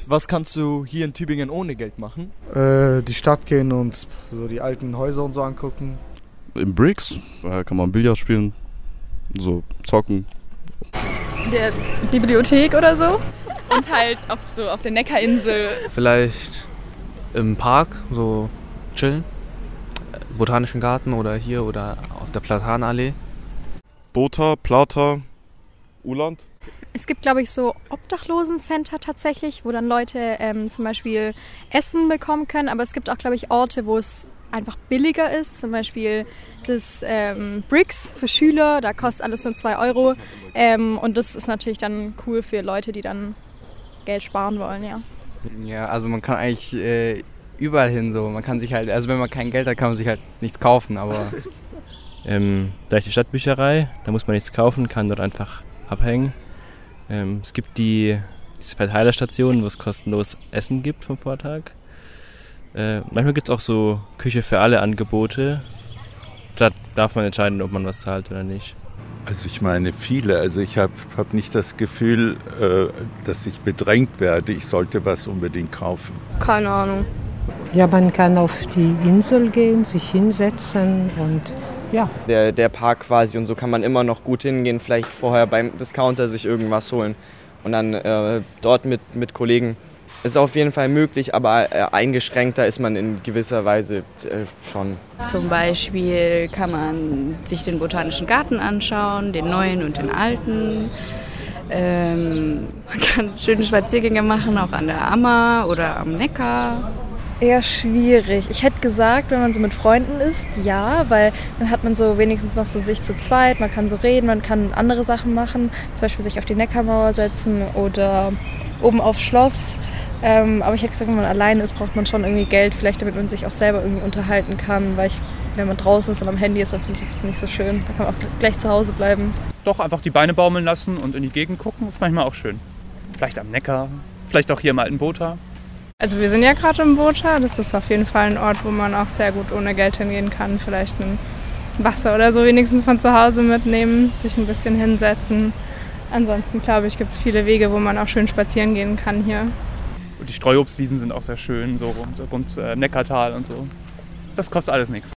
Was kannst du hier in Tübingen ohne Geld machen? Die Stadt gehen und so die alten Häuser und so angucken. Im Bricks kann man Billard spielen, so zocken. In der Bibliothek oder so. Und halt auf der Neckarinsel. Vielleicht im Park, so chillen. Botanischen Garten oder hier oder auf der Platanallee. Botha, Plata, Uland. Es gibt, glaube ich, so Obdachlosencenter tatsächlich, wo dann Leute zum Beispiel Essen bekommen können. Aber es gibt auch, glaube ich, Orte, wo es einfach billiger ist. Zum Beispiel das Bricks für Schüler, da kostet alles nur 2 Euro. Und das ist natürlich dann cool für Leute, die dann Geld sparen wollen, ja. Ja, also man kann eigentlich überall hin so. Man kann sich halt, also wenn man kein Geld hat, kann man sich halt nichts kaufen, aber... Da ist die Stadtbücherei, da muss man nichts kaufen, kann dort einfach abhängen. Es gibt diese Verteilerstationen, wo es kostenlos Essen gibt vom Vortag. Manchmal gibt es auch so Küche für alle Angebote. Da darf man entscheiden, ob man was zahlt oder nicht. Also ich meine viele. Also ich hab nicht das Gefühl, dass ich bedrängt werde. Ich sollte was unbedingt kaufen. Keine Ahnung. Ja, man kann auf die Insel gehen, sich hinsetzen und ja. Der Park quasi und so kann man immer noch gut hingehen, vielleicht vorher beim Discounter sich irgendwas holen und dann dort mit Kollegen. Ist auf jeden Fall möglich, aber eingeschränkter ist man in gewisser Weise schon. Zum Beispiel kann man sich den Botanischen Garten anschauen, den neuen und den alten. Man kann schöne Spaziergänge machen, auch an der Ammer oder am Neckar. Eher schwierig. Ich hätte gesagt, wenn man so mit Freunden ist, ja, weil dann hat man so wenigstens noch so sich zu zweit, man kann so reden, man kann andere Sachen machen, zum Beispiel sich auf die Neckarmauer setzen oder oben aufs Schloss. Aber ich hätte gesagt, wenn man alleine ist, braucht man schon irgendwie Geld, vielleicht damit man sich auch selber irgendwie unterhalten kann, weil wenn man draußen ist und am Handy ist, dann finde ich das nicht so schön. Da kann man auch gleich zu Hause bleiben. Doch einfach die Beine baumeln lassen und in die Gegend gucken, ist manchmal auch schön. Vielleicht am Neckar, vielleicht auch hier im alten Botha. Also wir sind ja gerade im Botha, das ist auf jeden Fall ein Ort, wo man auch sehr gut ohne Geld hingehen kann. Vielleicht ein Wasser oder so wenigstens von zu Hause mitnehmen, sich ein bisschen hinsetzen. Ansonsten glaube ich, gibt es viele Wege, wo man auch schön spazieren gehen kann hier. Und die Streuobstwiesen sind auch sehr schön, so rund Neckartal und so. Das kostet alles nichts.